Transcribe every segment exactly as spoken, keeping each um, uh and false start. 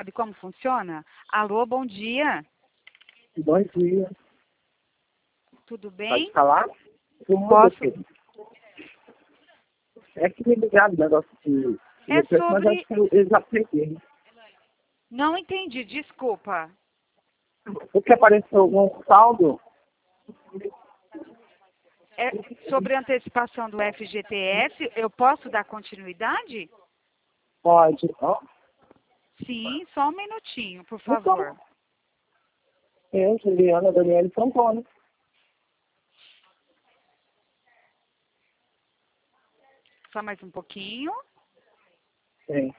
sabe como funciona? Alô, bom dia. Bom dia. Tudo bem? Pode falar? Tudo Posso? bem. É que me ligaram o negócio de... É de- Mas sobre... acho que eu, eu já peguei. Não entendi, desculpa. Porque apareceu algum saldo? É sobre a antecipação do F G T S, eu posso dar continuidade? Pode. Ó, Sim, só um minutinho, por então, favor. eu, Juliana Daniele Santoni. Só mais um pouquinho. Sim.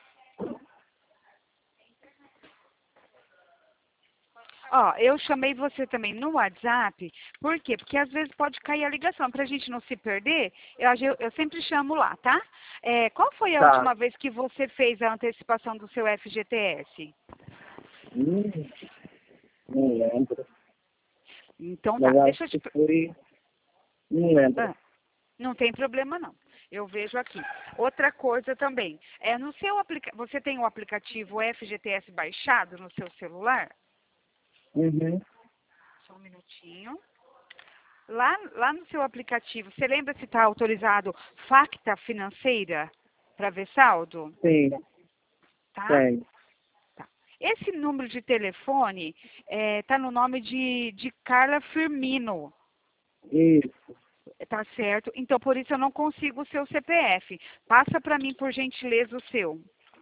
Ó, eu chamei você também no WhatsApp, por quê? Porque às vezes pode cair a ligação. Para a gente não se perder, eu, eu, eu sempre chamo lá, tá? É, qual foi a Tá. última vez que você fez a antecipação do seu F G T S? Hum, não lembro. Então tá, Mas acho deixa eu te... que foi... Não lembro. Ah, não tem problema não. Eu vejo aqui. Outra coisa também, é no seu aplica... você tem o aplicativo F G T S baixado no seu celular? Uhum. Só um minutinho. Lá, lá no seu aplicativo, você lembra se está autorizado Facta Financeira para ver saldo? Sim, Tá? tem. Tá. Esse número de telefone está no nome de, de Carla Firmino. Isso. Tá certo? Então, por isso eu não consigo o seu C P F. Passa para mim, por gentileza, o seu.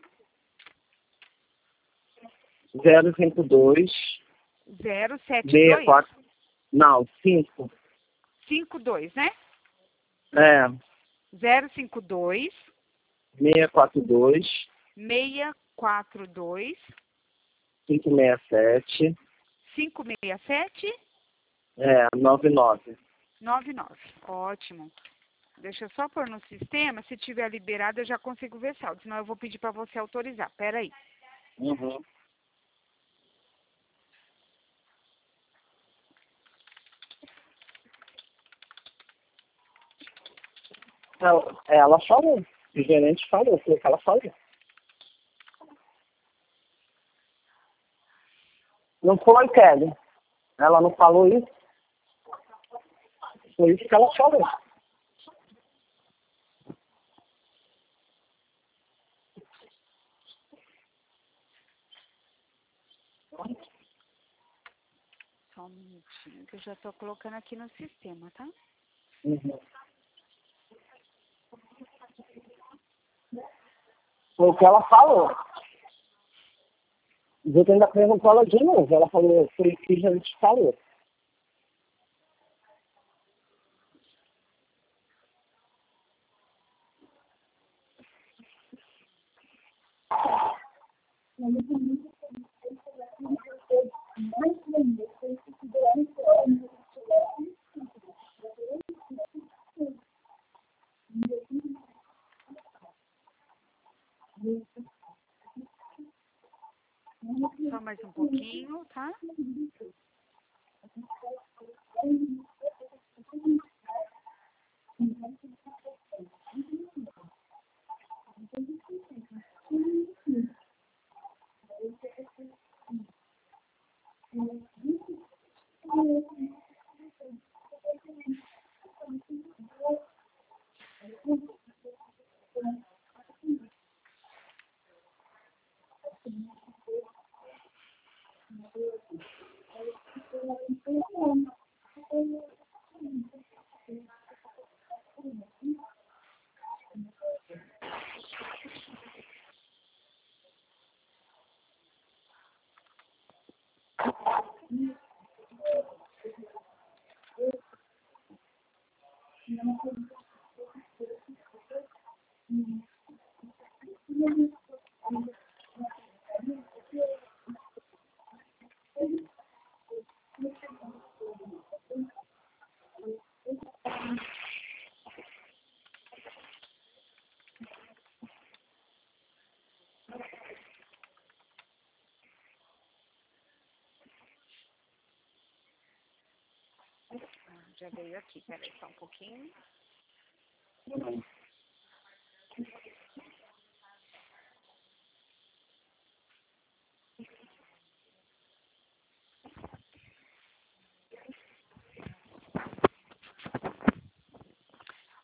zero cinco dois, zero sete seis dois quatro... Não, cinco. cinco dois, né? É, zero cinco dois, seis quatro dois, seis quatro dois, cinco seis sete, cinco seis sete, é, nove nove. nove nove. Ótimo. Deixa eu só pôr no sistema. Se tiver liberado, eu já consigo ver saldo. Senão eu vou pedir para você autorizar. Pera aí. Uhum. Ela, ela falou, o gerente falou, foi o que ela falou. Não foi, Kelly? Ela não falou isso? Foi isso que ela falou. Só um minutinho que eu já estou colocando aqui no sistema, tá? Uhum. Foi o que ela falou. E eu ainda perguntou ela de novo. Ela falou, foi o que a gente falou. Só mais um pouquinho, tá? Já veio aqui. Peraí, só um pouquinho.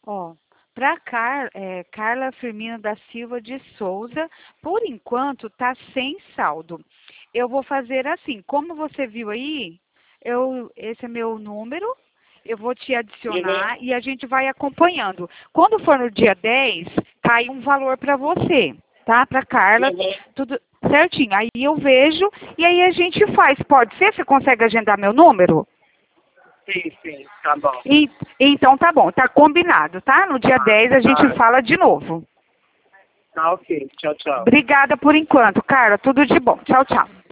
Ó, para Car, é, Carla Firmino da Silva de Souza, por enquanto tá sem saldo. Eu vou fazer assim, como você viu aí, eu, esse é meu número, eu vou te adicionar Uhum. e a gente vai acompanhando. Quando for no dia dez, cai um valor para você, tá? Para Carla, Uhum. tudo certinho. Aí eu vejo e aí a gente faz. Pode ser? Você consegue agendar meu número? Sim, sim, tá bom. E- então tá bom, tá combinado, tá? No dia dez a gente Tá, fala de novo. tá ok. Tchau, tchau. Obrigada por enquanto, Carla. Tudo de bom. Tchau, tchau.